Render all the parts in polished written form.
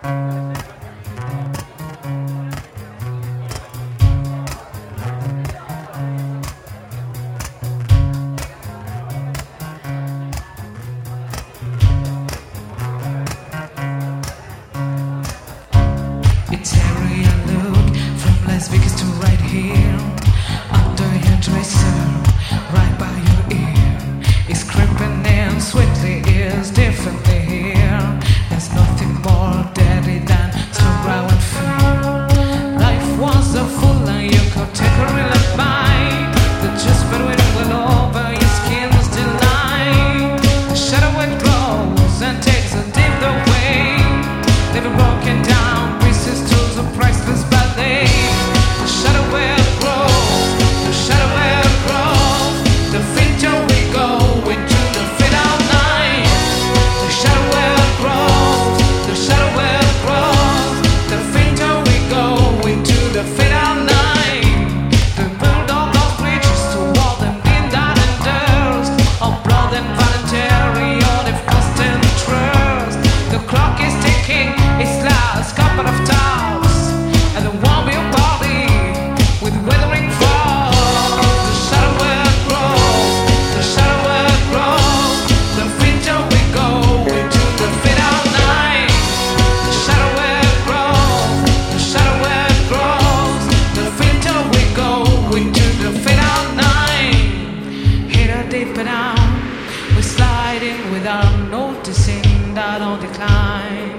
Italian look from Las Vegas to right here under your dresser, right by your ear. It's creeping in sweetly, it's differently here. There's nothing more deadly than sorrow and fear. Life was a fool and you could take a real bite. The juice between went over your skin's delight. The shadow it grows and takes a deep away. Never broken down pieces to the priceless ballet. The shadow will grow, the shadow will grow. The fainter we go into the fade-out night. The shadow will grow, the shadow will grow. The fainter we go into the fade-out night. The build of those bridges to wall them in that and dust of blood and voluntary, all if cost and trust. The clock is ticking its last couple of times, and there won't be a party with withering fall. The shadow will grow, the shadow will grow. The fainter we go into the fade-out night. The shadow will grow, the shadow will grow. The fainter we go into the fade-out night. Hit a deep down, we're sliding without noticing that on decline.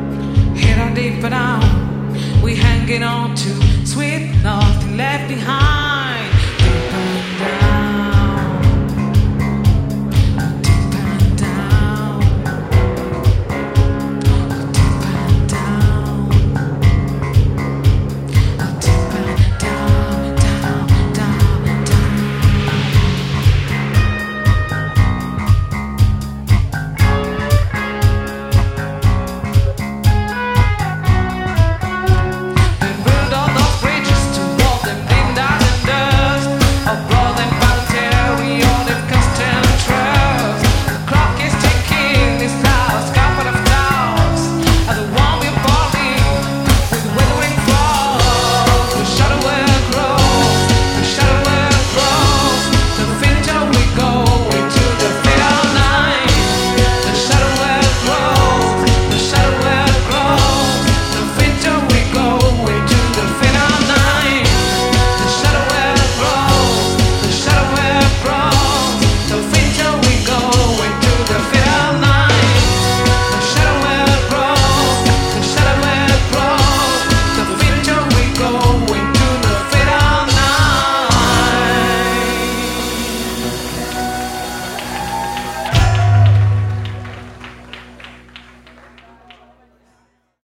Hit on deeper down, we hanging on to sweet, nothing left behind.